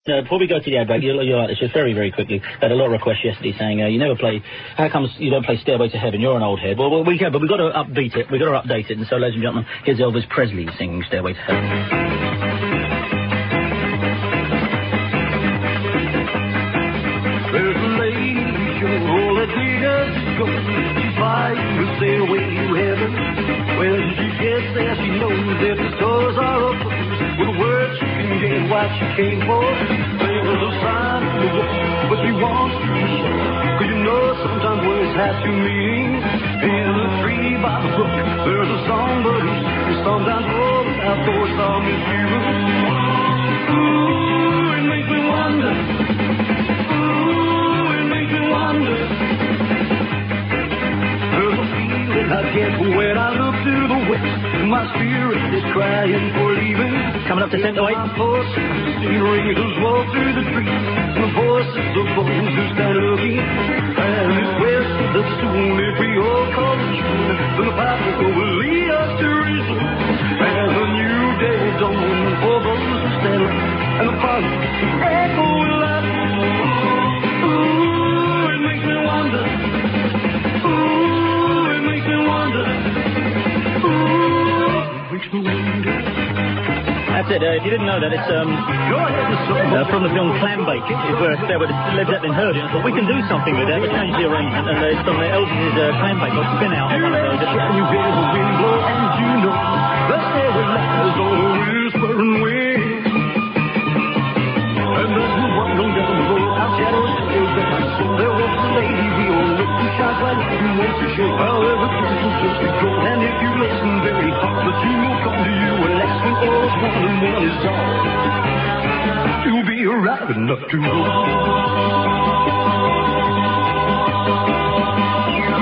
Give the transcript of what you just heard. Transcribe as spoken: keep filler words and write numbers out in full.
Uh, before we go to the ad break, you'll, you'll like this just very, very quickly. I had a lot of requests yesterday saying, uh, you never play, how comes you don't play Stairway to Heaven? You're an old head. Well, well we can, but we've got to upbeat it. We've got to update it. And so, ladies and gentlemen, here's Elvis Presley singing Stairway to Heaven. There's a lady, all that leaders go. She's fighting to stairway to heaven. When she gets there, she knows that the doors are open. With words she can get what she came for. There's a sign in the wall, but she wants to be sure. Cause you know sometimes words have two meanings. In a tree by the brook, there's a songbird who sings. Sometimes all the outdoor song is you. Ooh, it makes me wonder. Ooh, it makes me wonder. There's a feeling I get when I look to the west. My spirit is crying for leaving. Coming up to ten to eight. Ringers walk through the trees. The voices of those who stand looking. And it's west that soon if we all call it true. Then the path will lead us to reason. And a new day will dawn for those who stand up. And the fire echo will laugh. Ooh, it makes me wonder. Ooh, it makes me wonder. That's it. Uh, if you didn't know that, it's um, uh, from the film Clambake. It's where Led Zeppelin heard it and thought, we can do something with that. They changed the arrangement, and uh, it's from the Elvis's uh, Clambake, or Spin Out, one of those. Can you hear the wind blow? And you know the stairway lies on a whispering wind. And as we walk on down the road, our shadows trail back. There was a lady we all looked to shine like you want to show how everything will just be gone. And if you listen very hard, the tune will come to you and ask when all's one and one is all. You'll be right enough to know.